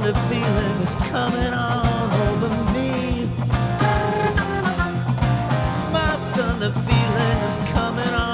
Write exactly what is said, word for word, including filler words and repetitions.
the feeling is coming on over me. My son, the feeling is coming on